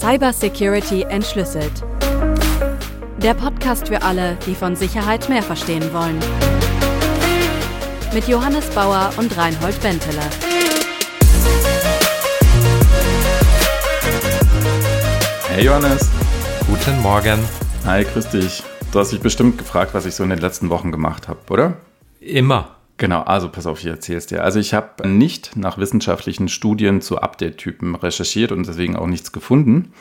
Cybersecurity entschlüsselt. Der Podcast für alle, die von Sicherheit mehr verstehen wollen. Mit Johannes Bauer und Reinhold Benteler. Hey Johannes. Guten Morgen. Hi, grüß dich. Du hast dich bestimmt gefragt, was ich so in den letzten Wochen gemacht habe, oder? Immer. Genau, also pass auf, ich erzähl's dir. Also ich habe nicht nach wissenschaftlichen Studien zu Update-Typen recherchiert und deswegen auch nichts gefunden.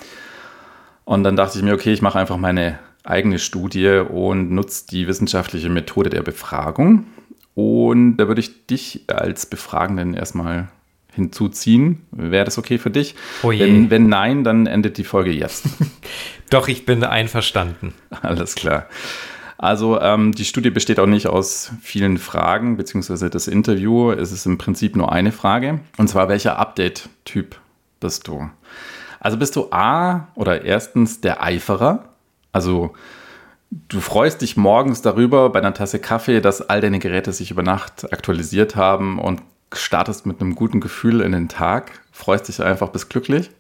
Und dann dachte ich mir, okay, ich mache einfach meine eigene Studie und nutze die wissenschaftliche Methode der Befragung. Und da würde ich dich als Befragenden erstmal hinzuziehen. Wäre das okay für dich? Oh je. Wenn nein, dann endet die Folge jetzt. Doch, ich bin einverstanden. Alles klar. Also die Studie besteht auch nicht aus vielen Fragen, beziehungsweise das Interview. Es ist im Prinzip nur eine Frage. Und zwar, welcher Update-Typ bist du? Also bist du erstens der Eiferer? Also du freust dich morgens darüber bei einer Tasse Kaffee, dass all deine Geräte sich über Nacht aktualisiert haben und startest mit einem guten Gefühl in den Tag, freust dich einfach, bist glücklich?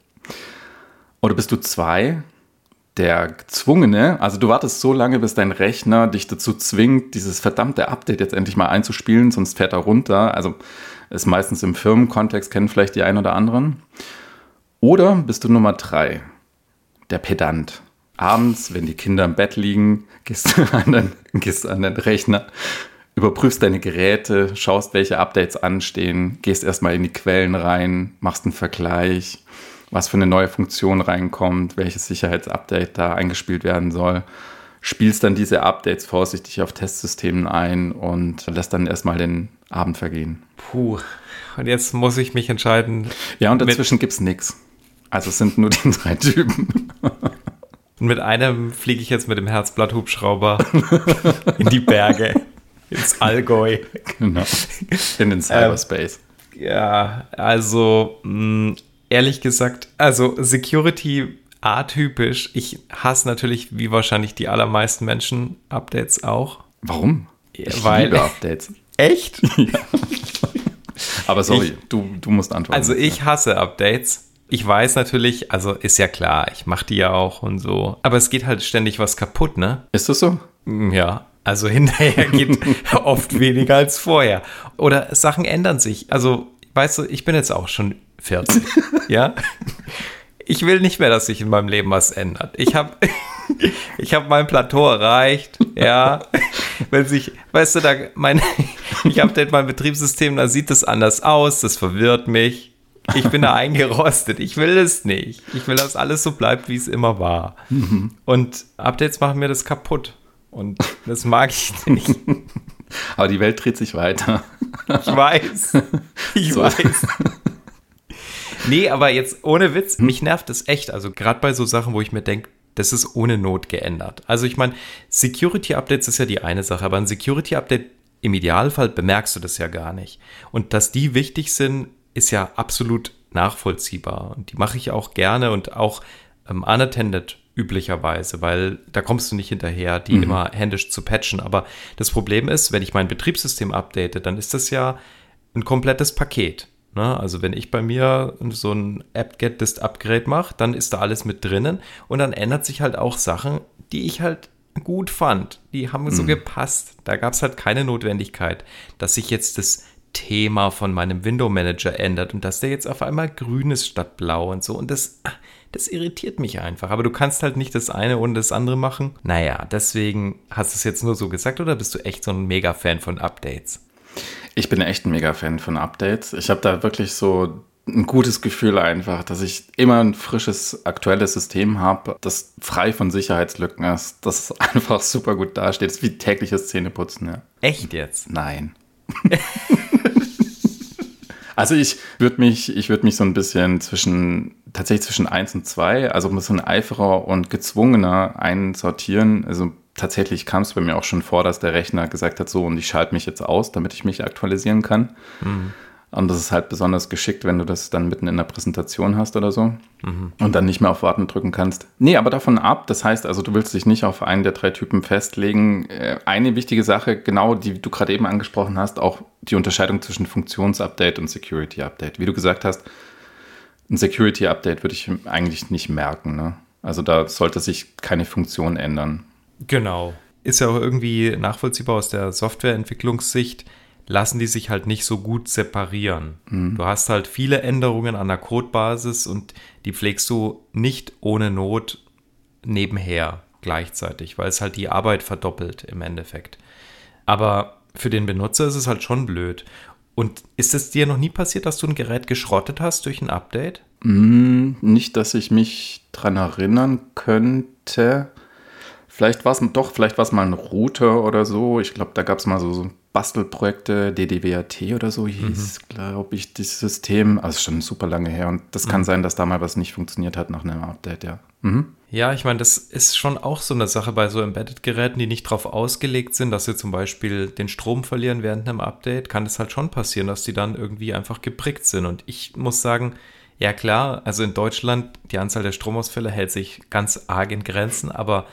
Oder bist du 2, der Gezwungene, also du wartest so lange, bis dein Rechner dich dazu zwingt, dieses verdammte Update jetzt endlich mal einzuspielen, sonst fährt er runter. Also ist meistens im Firmenkontext, kennen vielleicht die einen oder anderen. Oder bist du Nummer 3, der Pedant. Abends, wenn die Kinder im Bett liegen, gehst du an den Rechner, überprüfst deine Geräte, schaust, welche Updates anstehen, gehst erstmal in die Quellen rein, machst einen Vergleich, was für eine neue Funktion reinkommt, welches Sicherheitsupdate da eingespielt werden soll, spielst dann diese Updates vorsichtig auf Testsystemen ein und lässt dann erstmal den Abend vergehen. Puh, und jetzt muss ich mich entscheiden. Ja, und dazwischen gibt's nichts. Also es sind nur die 3 Typen. Und mit einem fliege ich jetzt mit dem Herzblatt-Hubschrauber in die Berge, ins Allgäu. Genau, in den Cyberspace. Ja, also ehrlich gesagt, also Security atypisch. Ich hasse natürlich, wie wahrscheinlich die allermeisten Menschen, Updates auch. Warum? Ich liebe Updates. Echt? Ja. Aber sorry, du musst antworten. Also ich hasse Updates. Ich weiß natürlich, also ist ja klar, ich mache die ja auch und so. Aber es geht halt ständig was kaputt, ne? Ist das so? Ja, also hinterher geht oft weniger als vorher. Oder Sachen ändern sich. Also, weißt du, ich bin jetzt auch schon 40, ja? Ich will nicht mehr, dass sich in meinem Leben was ändert. Ich hab mein Plateau erreicht, ja. Wenn sich, weißt du, ich update mein Betriebssystem, da sieht das anders aus, das verwirrt mich. Ich bin da eingerostet, ich will es nicht. Ich will, dass alles so bleibt, wie es immer war. Mhm. Und Updates machen mir das kaputt. Und das mag ich nicht. Aber die Welt dreht sich weiter. Ich weiß. Nee, aber jetzt ohne Witz, mich nervt das echt. Also gerade bei so Sachen, wo ich mir denke, das ist ohne Not geändert. Also ich meine, Security-Updates ist ja die eine Sache, aber ein Security-Update im Idealfall bemerkst du das ja gar nicht. Und dass die wichtig sind, ist ja absolut nachvollziehbar. Und die mache ich auch gerne und auch unattended üblicherweise, weil da kommst du nicht hinterher, die immer händisch zu patchen. Aber das Problem ist, wenn ich mein Betriebssystem update, dann ist das ja ein komplettes Paket. Ne? Also wenn ich bei mir so ein apt-get-dist-upgrade mache, dann ist da alles mit drinnen und dann ändert sich halt auch Sachen, die ich halt gut fand. Die haben so gepasst. Da gab es halt keine Notwendigkeit, dass sich jetzt das Thema von meinem Window Manager ändert und dass der jetzt auf einmal grün ist statt blau und so. Und das irritiert mich einfach. Aber du kannst halt nicht das eine ohne das andere machen. Naja, deswegen hast du es jetzt nur so gesagt oder bist du echt so ein Mega-Fan von Updates? Ich bin echt ein Mega-Fan von Updates. Ich habe da wirklich so ein gutes Gefühl einfach, dass ich immer ein frisches, aktuelles System habe, das frei von Sicherheitslücken ist, das einfach super gut dasteht. Das ist wie tägliches Zähneputzen. Ja. Echt jetzt? Nein. Also ich würde mich so ein bisschen zwischen 1 und 2, also ein bisschen Eiferer und Gezwungener einsortieren. Also tatsächlich kam es bei mir auch schon vor, dass der Rechner gesagt hat, so, und ich schalte mich jetzt aus, damit ich mich aktualisieren kann. Mhm. Und das ist halt besonders geschickt, wenn du das dann mitten in der Präsentation hast oder so und dann nicht mehr auf Warten drücken kannst. Nee, aber davon ab, das heißt also, du willst dich nicht auf einen der 3 Typen festlegen. Eine wichtige Sache, genau die du gerade eben angesprochen hast, auch die Unterscheidung zwischen Funktionsupdate und Security-Update. Wie du gesagt hast, ein Security-Update würde ich eigentlich nicht merken, ne? Also da sollte sich keine Funktion ändern. Genau. Ist ja auch irgendwie nachvollziehbar aus der Softwareentwicklungssicht, lassen die sich halt nicht so gut separieren. Du hast halt viele Änderungen an der Codebasis und die pflegst du nicht ohne Not nebenher gleichzeitig, weil es halt die Arbeit verdoppelt im Endeffekt. Aber für den Benutzer ist es halt schon blöd. Und ist es dir noch nie passiert, dass du ein Gerät geschrottet hast durch ein Update? Nicht, dass ich mich dran erinnern könnte. Vielleicht war es mal ein Router oder so. Ich glaube, da gab es mal so Bastelprojekte, DDWAT oder so hieß, glaube ich, das System. Also schon super lange her. Und das kann sein, dass da mal was nicht funktioniert hat nach einem Update, ja. Ja, ich meine, das ist schon auch so eine Sache bei so Embedded-Geräten, die nicht darauf ausgelegt sind, dass sie zum Beispiel den Strom verlieren während einem Update, kann es halt schon passieren, dass die dann irgendwie einfach geprickt sind. Und ich muss sagen, ja klar, also in Deutschland, die Anzahl der Stromausfälle hält sich ganz arg in Grenzen, aber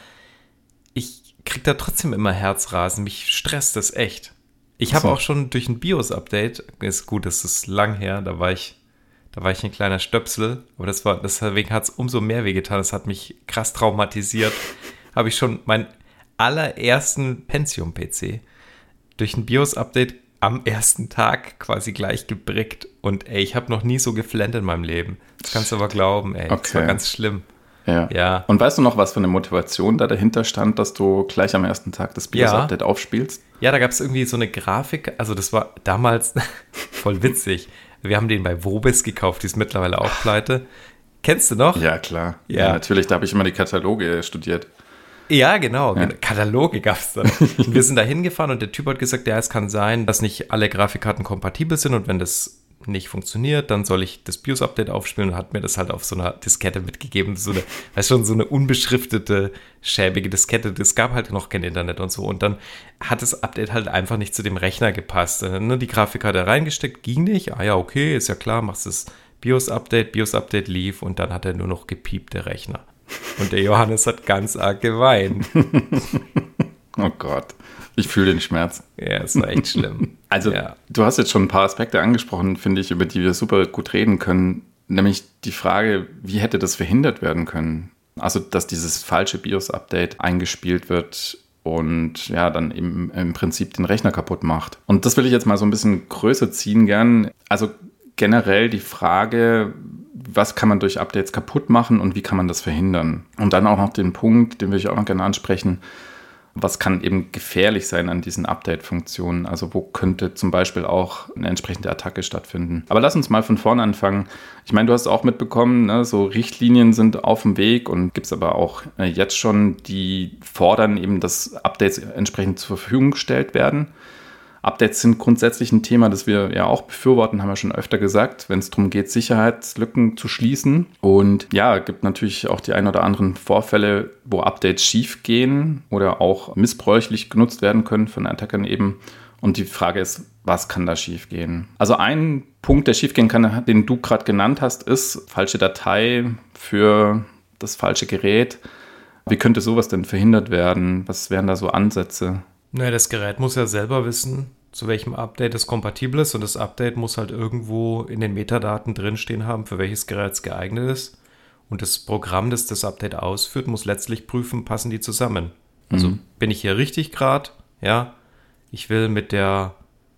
ich kriege da trotzdem immer Herzrasen. Mich stresst das echt. Ich habe auch schon durch ein BIOS-Update, ist gut, das ist lang her, da war ich ein kleiner Stöpsel, aber deswegen hat es umso mehr wehgetan. Das hat mich krass traumatisiert. Habe ich schon meinen allerersten Pentium-PC durch ein BIOS-Update am ersten Tag quasi gleich gebrickt. Und ich habe noch nie so geflennt in meinem Leben. Das kannst du aber glauben, Okay. Das war ganz schlimm. Ja. Und weißt du noch, was für eine Motivation da dahinter stand, dass du gleich am ersten Tag das BIOS-Update aufspielst? Ja, da gab es irgendwie so eine Grafik, also das war damals voll witzig. Wir haben den bei Vobis gekauft, die ist mittlerweile auch pleite. Kennst du noch? Ja, klar. Ja, natürlich, da habe ich immer die Kataloge studiert. Ja, genau. Kataloge gab es dann. Und wir sind da hingefahren und der Typ hat gesagt, ja, es kann sein, dass nicht alle Grafikkarten kompatibel sind und wenn das nicht funktioniert, dann soll ich das BIOS-Update aufspielen und hat mir das halt auf so einer Diskette mitgegeben. So eine unbeschriftete, schäbige Diskette. Es gab halt noch kein Internet und so. Und dann hat das Update halt einfach nicht zu dem Rechner gepasst. Die Grafikkarte reingesteckt, ging nicht. Ah ja, okay, ist ja klar, machst das BIOS-Update lief und dann hat er nur noch gepiept, der Rechner. Und der Johannes hat ganz arg geweint. Oh Gott, ich fühle den Schmerz. Ja, es war echt schlimm. Also, Du hast jetzt schon ein paar Aspekte angesprochen, finde ich, über die wir super gut reden können. Nämlich die Frage, wie hätte das verhindert werden können? Also, dass dieses falsche BIOS-Update eingespielt wird und ja, dann im Prinzip den Rechner kaputt macht. Und das will ich jetzt mal so ein bisschen größer ziehen gern. Also generell die Frage, was kann man durch Updates kaputt machen und wie kann man das verhindern? Und dann auch noch den Punkt, den will ich auch noch gerne ansprechen, was kann eben gefährlich sein an diesen Update-Funktionen? Also wo könnte zum Beispiel auch eine entsprechende Attacke stattfinden? Aber lass uns mal von vorne anfangen. Ich meine, du hast auch mitbekommen, ne, so Richtlinien sind auf dem Weg und gibt es aber auch jetzt schon, die fordern eben, dass Updates entsprechend zur Verfügung gestellt werden. Updates sind grundsätzlich ein Thema, das wir ja auch befürworten, haben wir schon öfter gesagt, wenn es darum geht, Sicherheitslücken zu schließen. Und ja, es gibt natürlich auch die ein oder anderen Vorfälle, wo Updates schief gehen oder auch missbräuchlich genutzt werden können von Attackern eben. Und die Frage ist, was kann da schief gehen? Also ein Punkt, der schief gehen kann, den du gerade genannt hast, ist falsche Datei für das falsche Gerät. Wie könnte sowas denn verhindert werden? Was wären da so Ansätze? Naja, das Gerät muss ja selber wissen, zu welchem Update es kompatibel ist und das Update muss halt irgendwo in den Metadaten drinstehen haben, für welches Gerät es geeignet ist. Und das Programm, das das Update ausführt, muss letztlich prüfen, passen die zusammen. Also bin ich hier richtig gerade? Ja, ich will mit der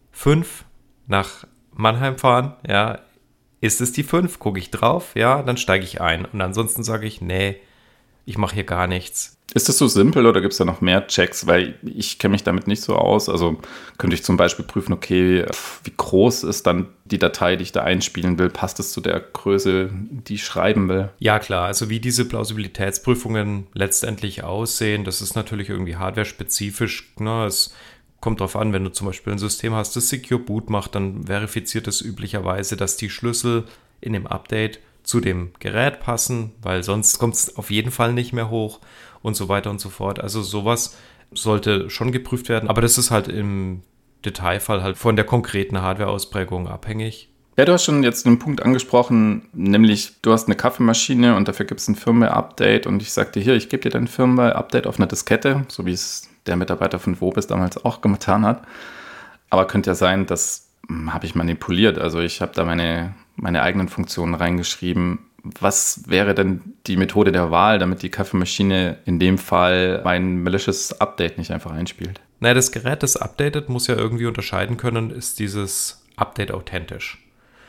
5 nach Mannheim fahren, ja, ist es die 5? Gucke ich drauf, ja, dann steige ich ein. Und ansonsten sage ich, nee, ich mache hier gar nichts. Ist das so simpel oder gibt es da noch mehr Checks? Weil ich kenne mich damit nicht so aus. Also könnte ich zum Beispiel prüfen, okay, wie groß ist dann die Datei, die ich da einspielen will? Passt es zu der Größe, die ich schreiben will? Ja, klar. Also wie diese Plausibilitätsprüfungen letztendlich aussehen, das ist natürlich irgendwie hardware-spezifisch. Ne? Es kommt darauf an, wenn du zum Beispiel ein System hast, das Secure Boot macht, dann verifiziert es üblicherweise, dass die Schlüssel in dem Update zu dem Gerät passen, weil sonst kommt es auf jeden Fall nicht mehr hoch und so weiter und so fort. Also sowas sollte schon geprüft werden, aber das ist halt im Detailfall halt von der konkreten Hardware-Ausprägung abhängig. Ja, du hast schon jetzt einen Punkt angesprochen, nämlich du hast eine Kaffeemaschine und dafür gibt es ein Firmware-Update und ich sagte hier, ich gebe dir dein Firmware-Update auf eine Diskette, so wie es der Mitarbeiter von Vobis damals auch getan hat. Aber könnte ja sein, das habe ich manipuliert. Also ich habe da meine meine eigenen Funktionen reingeschrieben. Was wäre denn die Methode der Wahl, damit die Kaffeemaschine in dem Fall mein malicious Update nicht einfach einspielt? Naja, das Gerät, das updatet, muss ja irgendwie unterscheiden können, ist dieses Update authentisch.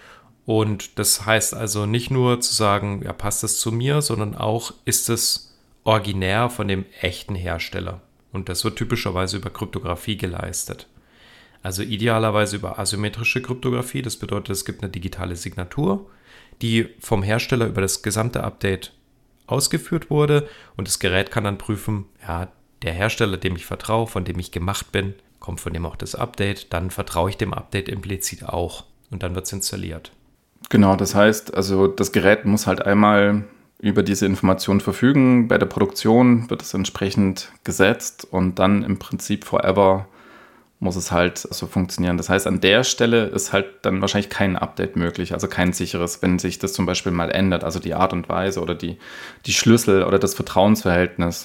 Und das heißt also nicht nur zu sagen, ja, passt das zu mir, sondern auch, ist es originär von dem echten Hersteller. Und das wird typischerweise über Kryptographie geleistet. Also idealerweise über asymmetrische Kryptographie. Das bedeutet, es gibt eine digitale Signatur, die vom Hersteller über das gesamte Update ausgeführt wurde. Und das Gerät kann dann prüfen, ja, der Hersteller, dem ich vertraue, von dem ich gemacht bin, kommt von dem auch das Update. Dann vertraue ich dem Update implizit auch. Und dann wird es installiert. Genau, das heißt, also das Gerät muss halt einmal über diese Informationen verfügen. Bei der Produktion wird es entsprechend gesetzt und dann im Prinzip forever muss es halt so funktionieren. Das heißt, an der Stelle ist halt dann wahrscheinlich kein Update möglich, also kein sicheres, wenn sich das zum Beispiel mal ändert, also die Art und Weise oder die Schlüssel oder das Vertrauensverhältnis.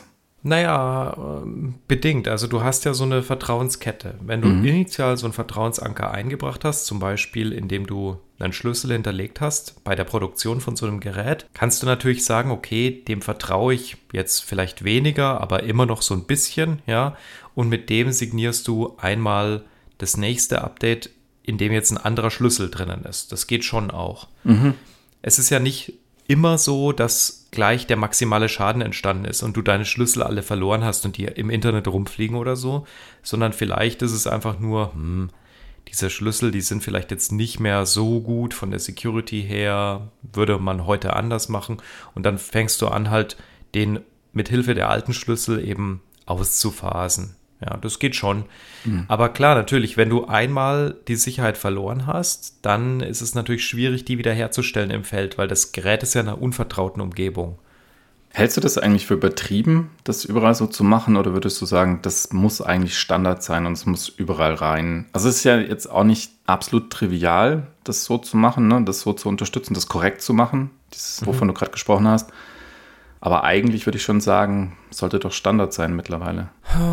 Naja, bedingt. Also du hast ja so eine Vertrauenskette. Wenn du initial so einen Vertrauensanker eingebracht hast, zum Beispiel indem du einen Schlüssel hinterlegt hast bei der Produktion von so einem Gerät, kannst du natürlich sagen, okay, dem vertraue ich jetzt vielleicht weniger, aber immer noch so ein bisschen, ja. Und mit dem signierst du einmal das nächste Update, in dem jetzt ein anderer Schlüssel drinnen ist. Das geht schon auch. Es ist ja nicht immer so, dass gleich der maximale Schaden entstanden ist und du deine Schlüssel alle verloren hast und die im Internet rumfliegen oder so, sondern vielleicht ist es einfach nur, diese Schlüssel, die sind vielleicht jetzt nicht mehr so gut von der Security her, würde man heute anders machen und dann fängst du an halt den mit Hilfe der alten Schlüssel eben auszuphasen. Ja, das geht schon. Aber klar, natürlich, wenn du einmal die Sicherheit verloren hast, dann ist es natürlich schwierig, die wiederherzustellen im Feld, weil das Gerät ist ja in einer unvertrauten Umgebung. Hältst du das eigentlich für übertrieben, das überall so zu machen, oder würdest du sagen, das muss eigentlich Standard sein und es muss überall rein? Also es ist ja jetzt auch nicht absolut trivial, das so zu machen, ne? Das so zu unterstützen, das korrekt zu machen, dieses, wovon du gerade gesprochen hast. Aber eigentlich würde ich schon sagen, sollte doch Standard sein mittlerweile.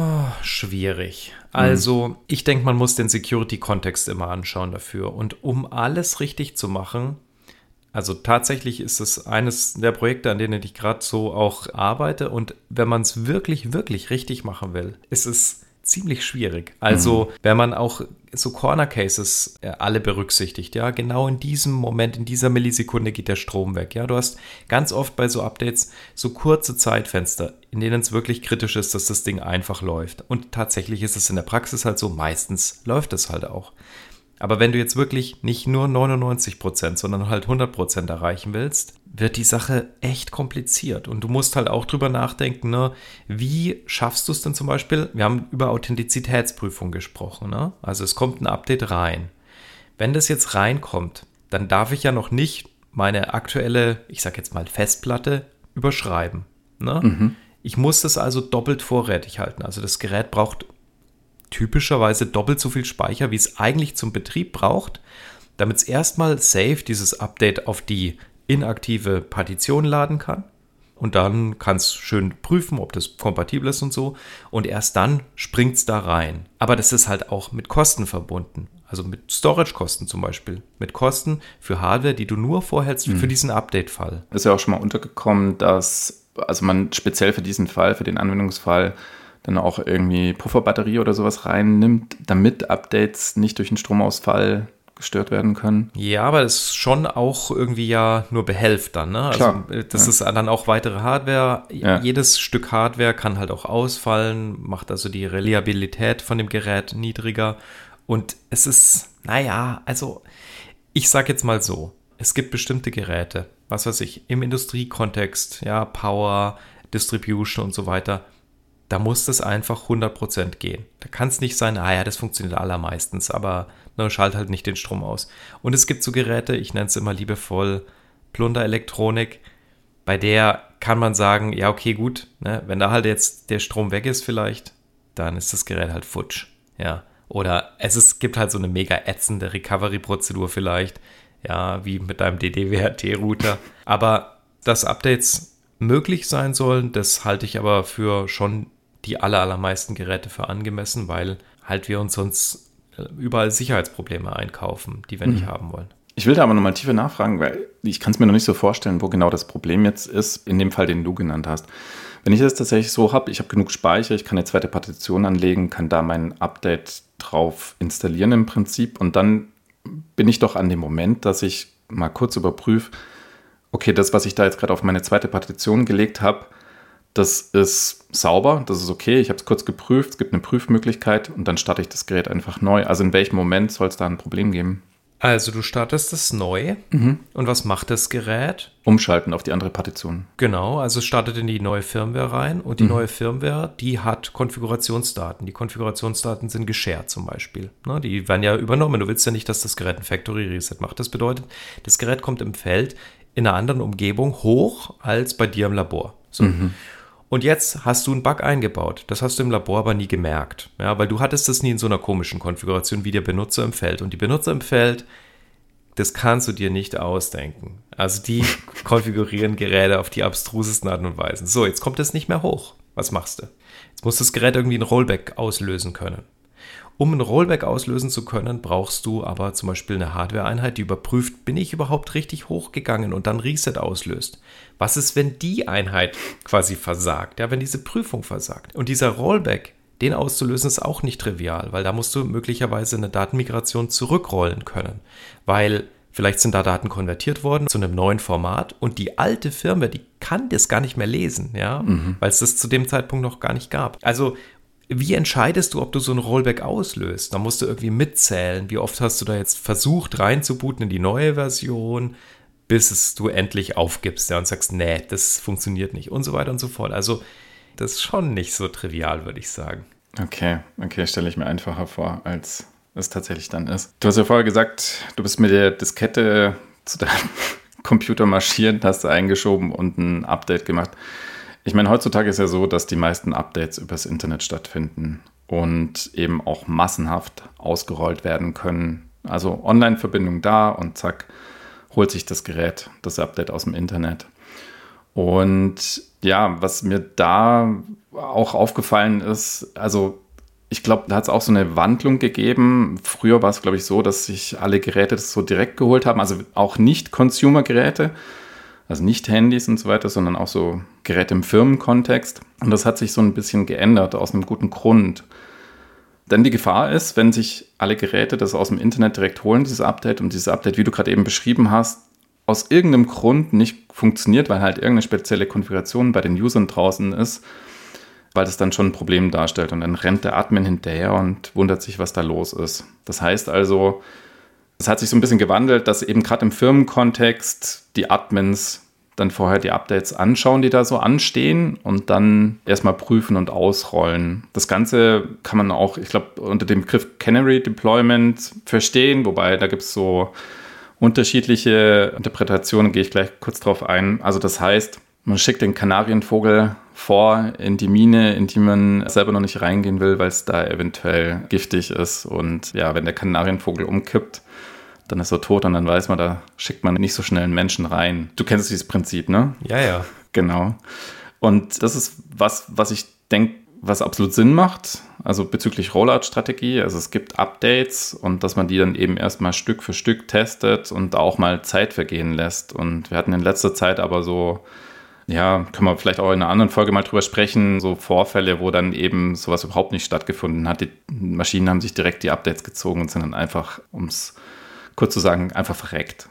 Schwierig. Also ich denke, man muss den Security-Kontext immer anschauen dafür. Und um alles richtig zu machen, also tatsächlich ist es eines der Projekte, an denen ich gerade so auch arbeite. Und wenn man es wirklich, wirklich richtig machen will, ist es ziemlich schwierig. Also wenn man auch so Corner Cases alle berücksichtigt, ja, genau in diesem Moment, in dieser Millisekunde geht der Strom weg, ja, du hast ganz oft bei so Updates so kurze Zeitfenster, in denen es wirklich kritisch ist, dass das Ding einfach läuft und tatsächlich ist es in der Praxis halt so, meistens läuft es halt auch. Aber wenn du jetzt wirklich nicht nur 99%, sondern halt 100% erreichen willst, wird die Sache echt kompliziert. Und du musst halt auch drüber nachdenken, ne? Wie schaffst du es denn zum Beispiel? Wir haben über Authentizitätsprüfung gesprochen, ne? Also es kommt ein Update rein. Wenn das jetzt reinkommt, dann darf ich ja noch nicht meine aktuelle, ich sag jetzt mal Festplatte, überschreiben. Ne? Ich muss das also doppelt vorrätig halten. Also das Gerät braucht typischerweise doppelt so viel Speicher, wie es eigentlich zum Betrieb braucht, damit es erstmal safe dieses Update auf die inaktive Partition laden kann. Und dann kann es schön prüfen, ob das kompatibel ist und so. Und erst dann springt es da rein. Aber das ist halt auch mit Kosten verbunden. Also mit Storage-Kosten zum Beispiel. Mit Kosten für Hardware, die du nur vorhältst für diesen Update-Fall. Ist ja auch schon mal untergekommen, dass also man speziell für diesen Fall, für den Anwendungsfall, dann auch irgendwie Pufferbatterie oder sowas reinnimmt, damit Updates nicht durch einen Stromausfall gestört werden können. Ja, aber das ist schon auch irgendwie ja nur behelft dann, ne? Klar, also das ist dann auch weitere Hardware. Ja. Jedes Stück Hardware kann halt auch ausfallen, macht also die Reliabilität von dem Gerät niedriger. Und es ist, naja, also ich sag jetzt mal so, es gibt bestimmte Geräte, was weiß ich, im Industriekontext, ja, Power, Distribution und so weiter, da muss das einfach 100% gehen. Da kann es nicht sein, das funktioniert allermeistens, aber schalt halt nicht den Strom aus. Und es gibt so Geräte, ich nenne es immer liebevoll Plunderelektronik, bei der kann man sagen, ja okay, gut, ne, wenn da halt jetzt der Strom weg ist vielleicht, dann ist das Gerät halt futsch. Ja. Oder gibt halt so eine mega ätzende Recovery-Prozedur vielleicht, ja, wie mit deinem DDWRT-Router. Aber dass Updates möglich sein sollen, das halte ich aber für schon die allermeisten Geräte für angemessen, weil halt wir uns sonst überall Sicherheitsprobleme einkaufen, die wir nicht haben wollen. Ich will da aber nochmal tiefer nachfragen, weil ich kann es mir noch nicht so vorstellen, wo genau das Problem jetzt ist, in dem Fall, den du genannt hast. Wenn ich das tatsächlich so habe, ich habe genug Speicher, ich kann eine zweite Partition anlegen, kann da mein Update drauf installieren im Prinzip und dann bin ich doch an dem Moment, dass ich mal kurz überprüfe, okay, das, was ich da jetzt gerade auf meine zweite Partition gelegt habe, das ist sauber, das ist okay, ich habe es kurz geprüft, es gibt eine Prüfmöglichkeit und dann starte ich das Gerät einfach neu. Also in welchem Moment soll es da ein Problem geben? Also du startest es neu und was macht das Gerät? Umschalten auf die andere Partition. Genau, also es startet in die neue Firmware rein und die neue Firmware, die hat Konfigurationsdaten. Die Konfigurationsdaten sind geshared zum Beispiel. Ne, die werden ja übernommen. Du willst ja nicht, dass das Gerät ein Factory Reset macht. Das bedeutet, das Gerät kommt im Feld in einer anderen Umgebung hoch als bei dir im Labor. So. Und jetzt hast du einen Bug eingebaut. Das hast du im Labor aber nie gemerkt. Ja, weil du hattest das nie in so einer komischen Konfiguration wie der Benutzer im Feld. Und die Benutzer im Feld, das kannst du dir nicht ausdenken. Also die konfigurieren Geräte auf die abstrusesten Arten und Weisen. So, jetzt kommt es nicht mehr hoch. Was machst du? Jetzt muss das Gerät irgendwie ein Rollback auslösen können. Um ein Rollback auslösen zu können, brauchst du aber zum Beispiel eine Hardware-Einheit, die überprüft, bin ich überhaupt richtig hochgegangen und dann Reset auslöst. Was ist, wenn die Einheit quasi versagt, ja, wenn diese Prüfung versagt? Und dieser Rollback, den auszulösen, ist auch nicht trivial, weil da musst du möglicherweise eine Datenmigration zurückrollen können, weil vielleicht sind da Daten konvertiert worden zu einem neuen Format und die alte Firmware, die kann das gar nicht mehr lesen, ja, weil es das zu dem Zeitpunkt noch gar nicht gab. Also wie entscheidest du, ob du so ein Rollback auslöst? Da musst du irgendwie mitzählen. Wie oft hast du da jetzt versucht reinzubooten in die neue Version, bis du endlich aufgibst, ja, und sagst, nee, das funktioniert nicht und so weiter und so fort. Also das ist schon nicht so trivial, würde ich sagen. Okay, stelle ich mir einfacher vor, als es tatsächlich dann ist. Du hast ja vorher gesagt, du bist mit der Diskette zu deinem Computer marschiert, hast du eingeschoben und ein Update gemacht. Ich meine, heutzutage ist ja so, dass die meisten Updates übers Internet stattfinden und eben auch massenhaft ausgerollt werden können. Also Online-Verbindung da und zack, holt sich das Gerät das Update aus dem Internet. Und ja, was mir da auch aufgefallen ist, also ich glaube, da hat es auch so eine Wandlung gegeben. Früher war es, glaube ich, so, dass sich alle Geräte das so direkt geholt haben, also auch nicht Consumer-Geräte, also nicht Handys und so weiter, sondern auch so Geräte im Firmenkontext. Und das hat sich so ein bisschen geändert, aus einem guten Grund. Denn die Gefahr ist, wenn sich alle Geräte das aus dem Internet direkt holen, dieses Update, und dieses Update, wie du gerade eben beschrieben hast, aus irgendeinem Grund nicht funktioniert, weil halt irgendeine spezielle Konfiguration bei den Usern draußen ist, weil das dann schon ein Problem darstellt. Und dann rennt der Admin hinterher und wundert sich, was da los ist. Das heißt also, es hat sich so ein bisschen gewandelt, dass eben gerade im Firmenkontext die Admins dann vorher die Updates anschauen, die da so anstehen und dann erstmal prüfen und ausrollen. Das Ganze kann man auch, ich glaube, unter dem Begriff Canary Deployment verstehen, wobei da gibt es so unterschiedliche Interpretationen, gehe ich gleich kurz drauf ein. Also das heißt, man schickt den Kanarienvogel vor in die Mine, in die man selber noch nicht reingehen will, weil es da eventuell giftig ist. Und ja, wenn der Kanarienvogel umkippt, dann ist er tot und dann weiß man, da schickt man nicht so schnell einen Menschen rein. Du kennst dieses Prinzip, ne? Ja, ja. Genau. Und das ist was ich denke, was absolut Sinn macht, also bezüglich Rollout-Strategie. Also es gibt Updates und dass man die dann eben erstmal Stück für Stück testet und auch mal Zeit vergehen lässt. Und wir hatten in letzter Zeit aber so, ja, können wir vielleicht auch in einer anderen Folge mal drüber sprechen, so Vorfälle, wo dann eben sowas überhaupt nicht stattgefunden hat. Die Maschinen haben sich direkt die Updates gezogen und sind dann einfach, um es kurz zu sagen, einfach verreckt.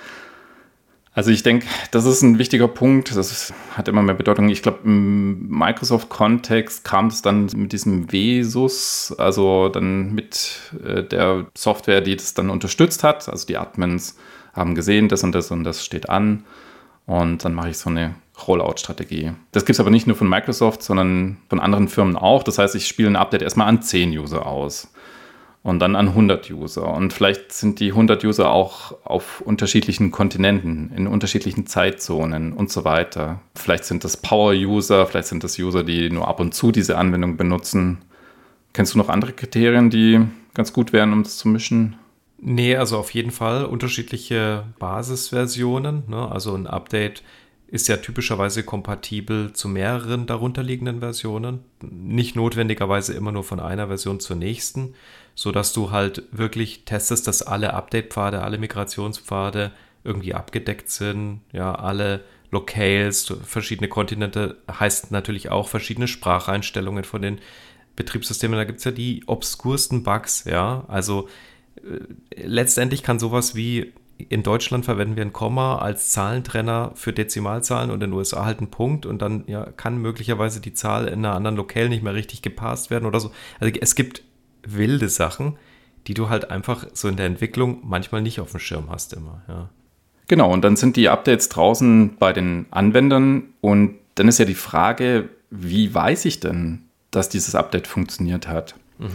Also ich denke, das ist ein wichtiger Punkt, das hat immer mehr Bedeutung. Ich glaube, im Microsoft-Kontext kam es dann mit diesem Vesus, also dann mit der Software, die das dann unterstützt hat. Also die Admins haben gesehen, das und das steht an und dann mache ich so eine Rollout-Strategie. Das gibt es aber nicht nur von Microsoft, sondern von anderen Firmen auch. Das heißt, ich spiele ein Update erstmal an 10 User aus. Und dann an 100 User. Und vielleicht sind die 100 User auch auf unterschiedlichen Kontinenten, in unterschiedlichen Zeitzonen und so weiter. Vielleicht sind das Power-User, vielleicht sind das User, die nur ab und zu diese Anwendung benutzen. Kennst du noch andere Kriterien, die ganz gut wären, um das zu mischen? Nee, also auf jeden Fall unterschiedliche Basisversionen. Ne? Also ein Update ist ja typischerweise kompatibel zu mehreren darunterliegenden Versionen. Nicht notwendigerweise immer nur von einer Version zur nächsten, sodass du halt wirklich testest, dass alle Update-Pfade, alle Migrationspfade irgendwie abgedeckt sind. Ja, alle Locales, verschiedene Kontinente, heißt natürlich auch verschiedene Spracheinstellungen von den Betriebssystemen. Da gibt es ja die obskursten Bugs. Ja, also letztendlich kann sowas wie in Deutschland verwenden wir ein Komma als Zahlentrenner für Dezimalzahlen und in den USA halt ein Punkt und dann kann möglicherweise die Zahl in einer anderen Locale nicht mehr richtig gepasst werden oder so. Also es gibt wilde Sachen, die du halt einfach so in der Entwicklung manchmal nicht auf dem Schirm hast immer. Ja. Genau, und dann sind die Updates draußen bei den Anwendern und dann ist ja die Frage, wie weiß ich denn, dass dieses Update funktioniert hat?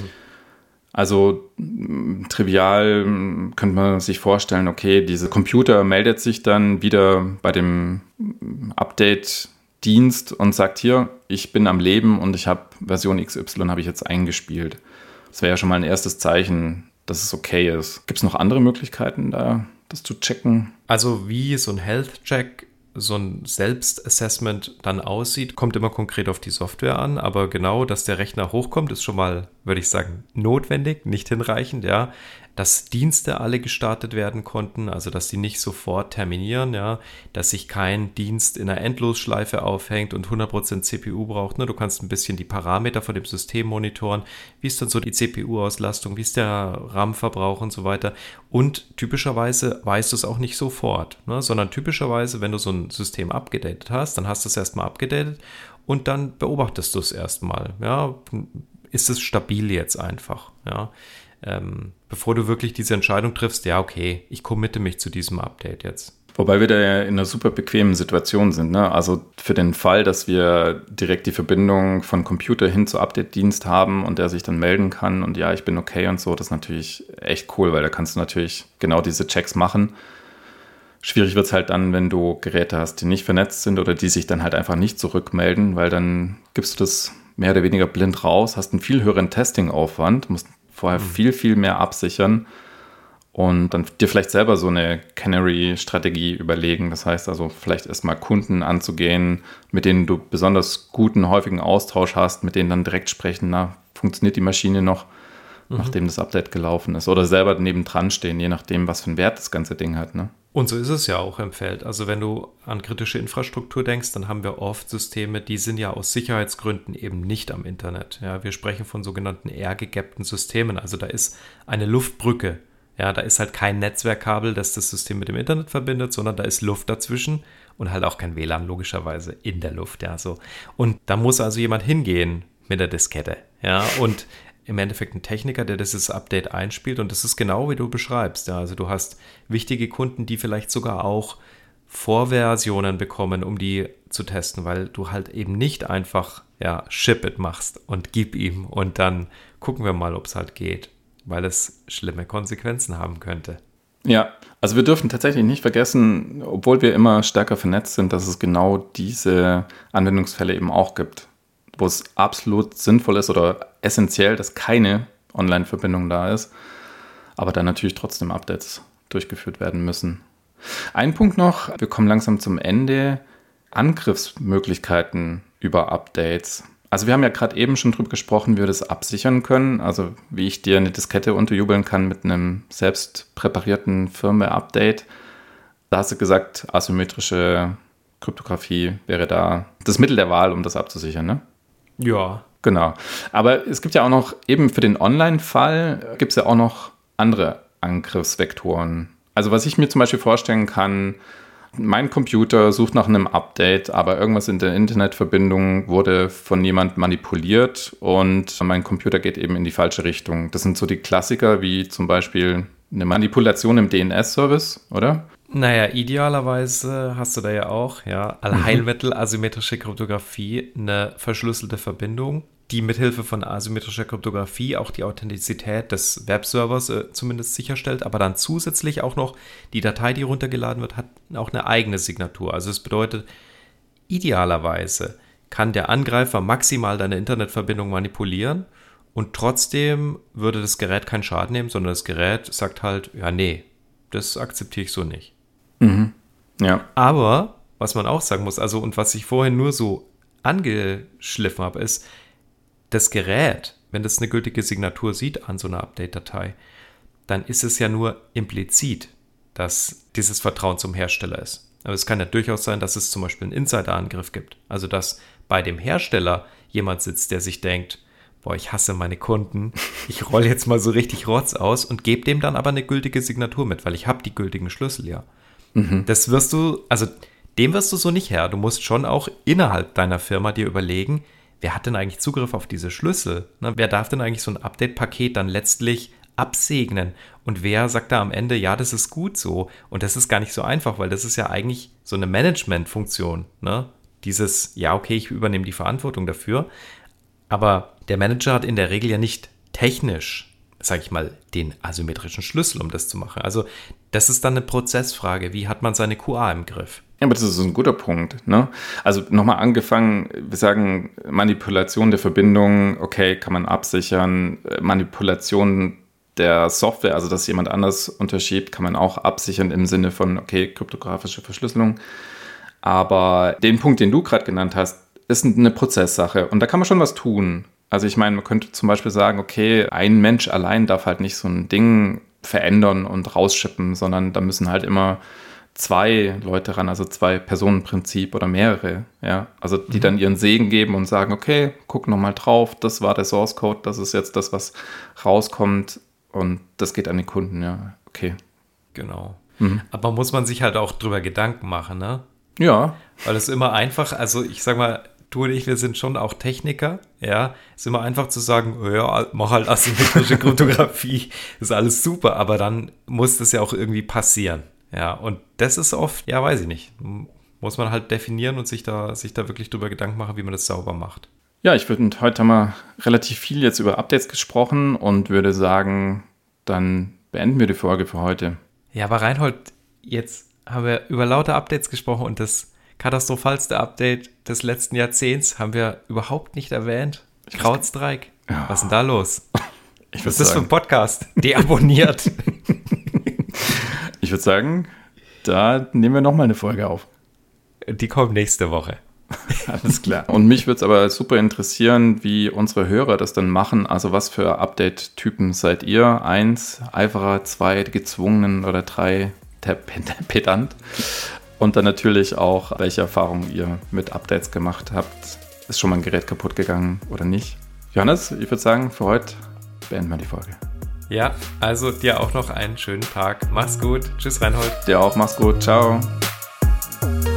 Also trivial könnte man sich vorstellen, okay, dieser Computer meldet sich dann wieder bei dem Update-Dienst und sagt, hier, ich bin am Leben und ich habe Version XY habe ich jetzt eingespielt. Das wäre ja schon mal ein erstes Zeichen, dass es okay ist. Gibt es noch andere Möglichkeiten, da das zu checken? Also wie so ein Health-Check, so ein Selbstassessment dann aussieht, kommt immer konkret auf die Software an, aber genau, dass der Rechner hochkommt, ist schon mal, würde ich sagen, notwendig, nicht hinreichend, ja. Dass Dienste alle gestartet werden konnten, also dass die nicht sofort terminieren, ja, dass sich kein Dienst in einer Endlosschleife aufhängt und 100% CPU braucht. Ne? Du kannst ein bisschen die Parameter von dem System monitoren, wie ist dann so die CPU-Auslastung, wie ist der RAM-Verbrauch und so weiter. Und typischerweise weißt du es auch nicht sofort, ne? Sondern typischerweise, wenn du so ein System abgedatet hast, dann hast du es erstmal abgedatet und dann beobachtest du es erstmal. Ja? Ist es stabil jetzt einfach, ja? Bevor du wirklich diese Entscheidung triffst, ja, okay, ich committe mich zu diesem Update jetzt. Wobei wir da ja in einer super bequemen Situation sind, ne? Also für den Fall, dass wir direkt die Verbindung von Computer hin zu Update-Dienst haben und der sich dann melden kann und ja, ich bin okay und so, das ist natürlich echt cool, weil da kannst du natürlich genau diese Checks machen. Schwierig wird es halt dann, wenn du Geräte hast, die nicht vernetzt sind oder die sich dann halt einfach nicht zurückmelden, weil dann gibst du das mehr oder weniger blind raus, hast einen viel höheren Testing-Aufwand, musst vorher viel mehr absichern und dann dir vielleicht selber so eine Canary-Strategie überlegen. Das heißt also vielleicht erstmal Kunden anzugehen, mit denen du besonders guten, häufigen Austausch hast, mit denen dann direkt sprechen, na, funktioniert die Maschine noch, nachdem das Update gelaufen ist. Oder selber nebendran stehen, je nachdem, was für einen Wert das ganze Ding hat, ne? Und so ist es ja auch im Feld. Also wenn du an kritische Infrastruktur denkst, dann haben wir oft Systeme, die sind ja aus Sicherheitsgründen eben nicht am Internet. Ja, wir sprechen von sogenannten air-gegappten Systemen. Also da ist eine Luftbrücke. Ja, da ist halt kein Netzwerkkabel, das das System mit dem Internet verbindet, sondern da ist Luft dazwischen und halt auch kein WLAN logischerweise in der Luft. Ja, so. Und da muss also jemand hingehen mit der Diskette. Ja, und im Endeffekt ein Techniker, der dieses Update einspielt und das ist genau, wie du beschreibst. Ja, also du hast wichtige Kunden, die vielleicht sogar auch Vorversionen bekommen, um die zu testen, weil du halt eben nicht einfach ship it machst und gib ihm und dann gucken wir mal, ob es halt geht, weil es schlimme Konsequenzen haben könnte. Ja, also wir dürfen tatsächlich nicht vergessen, obwohl wir immer stärker vernetzt sind, dass es genau diese Anwendungsfälle eben auch gibt, wo es absolut sinnvoll ist oder essentiell, dass keine Online-Verbindung da ist, aber dann natürlich trotzdem Updates durchgeführt werden müssen. Ein Punkt noch, wir kommen langsam zum Ende, Angriffsmöglichkeiten über Updates. Also wir haben ja gerade eben schon drüber gesprochen, wie wir das absichern können, also wie ich dir eine Diskette unterjubeln kann mit einem selbst präparierten Firmware-Update. Da hast du gesagt, asymmetrische Kryptographie wäre da das Mittel der Wahl, um das abzusichern, ne? Ja. Genau. Aber es gibt ja auch noch, eben für den Online-Fall, gibt es ja auch noch andere Angriffsvektoren. Also was ich mir zum Beispiel vorstellen kann, mein Computer sucht nach einem Update, aber irgendwas in der Internetverbindung wurde von jemand manipuliert und mein Computer geht eben in die falsche Richtung. Das sind so die Klassiker, wie zum Beispiel eine Manipulation im DNS-Service, oder? Naja, idealerweise hast du da ja auch, Allheilmittel, asymmetrische Kryptographie, eine verschlüsselte Verbindung, die mithilfe von asymmetrischer Kryptographie auch die Authentizität des Webservers zumindest sicherstellt, aber dann zusätzlich auch noch die Datei, die runtergeladen wird, hat auch eine eigene Signatur. Also es bedeutet, idealerweise kann der Angreifer maximal deine Internetverbindung manipulieren und trotzdem würde das Gerät keinen Schaden nehmen, sondern das Gerät sagt halt, ja nee, das akzeptiere ich so nicht. Ja. Aber was man auch sagen muss, also und was ich vorhin nur so angeschliffen habe, ist, das Gerät, wenn das eine gültige Signatur sieht an so einer Update-Datei, dann ist es ja nur implizit, dass dieses Vertrauen zum Hersteller ist. Aber es kann ja durchaus sein, dass es zum Beispiel einen Insider-Angriff gibt. Also dass bei dem Hersteller jemand sitzt, der sich denkt, boah, ich hasse meine Kunden, ich rolle jetzt mal so richtig Rotz aus und gebe dem dann aber eine gültige Signatur mit, weil ich habe die gültigen Schlüssel ja. Das wirst du, also dem wirst du so nicht Herr. Du musst schon auch innerhalb deiner Firma dir überlegen, wer hat denn eigentlich Zugriff auf diese Schlüssel? Ne? Wer darf denn eigentlich so ein Update-Paket dann letztlich absegnen? Und wer sagt da am Ende, ja, das ist gut so? Und das ist gar nicht so einfach, weil das ist ja eigentlich so eine Management-Funktion. Ne? Dieses, ja, okay, ich übernehme die Verantwortung dafür. Aber der Manager hat in der Regel ja nicht technisch, sage ich mal, den asymmetrischen Schlüssel, um das zu machen. Also das ist dann eine Prozessfrage. Wie hat man seine QA im Griff? Ja, aber das ist ein guter Punkt. Ne? Also nochmal angefangen, wir sagen Manipulation der Verbindung, okay, kann man absichern. Manipulation der Software, also dass jemand anders unterschiebt, kann man auch absichern im Sinne von, okay, kryptografische Verschlüsselung. Aber den Punkt, den du gerade genannt hast, ist eine Prozesssache und da kann man schon was tun. Also ich meine, man könnte zum Beispiel sagen, okay, ein Mensch allein darf halt nicht so ein Ding verändern und rausschippen, sondern da müssen halt immer 2 Leute ran, also 2-Personen-Prinzip oder mehrere, ja, also die dann ihren Segen geben und sagen, okay, guck nochmal drauf, das war der Source Code, das ist jetzt das, was rauskommt und das geht an den Kunden, ja, okay. Genau. Aber muss man sich halt auch drüber Gedanken machen, ne? Ja. Weil es immer einfach, also ich sag mal, du und ich, wir sind schon auch Techniker, ja. Es ist immer einfach zu sagen, ja, mach halt asymmetrische Kryptographie, ist alles super, aber dann muss das ja auch irgendwie passieren, ja. Und das ist oft, ja, weiß ich nicht, muss man halt definieren und sich da wirklich drüber Gedanken machen, wie man das sauber macht. Ja, heute haben wir relativ viel jetzt über Updates gesprochen und würde sagen, dann beenden wir die Folge für heute. Ja, aber Reinhold, jetzt haben wir über lauter Updates gesprochen und das katastrophalste Update des letzten Jahrzehnts haben wir überhaupt nicht erwähnt. CrowdStrike. Ja. Was ist denn da los? Was ist das für ein Podcast? Deabonniert. Ich würde sagen, da nehmen wir nochmal eine Folge auf. Die kommt nächste Woche. Alles klar. Und mich würde es aber super interessieren, wie unsere Hörer das dann machen. Also was für Update-Typen seid ihr? 1, einfacher, 2, gezwungen oder 3, pedant. Und dann natürlich auch, welche Erfahrungen ihr mit Updates gemacht habt. Ist schon mal ein Gerät kaputt gegangen oder nicht? Johannes, ich würde sagen, für heute beenden wir die Folge. Ja, also dir auch noch einen schönen Tag. Mach's gut. Tschüss, Reinhold. Dir auch. Mach's gut. Ciao.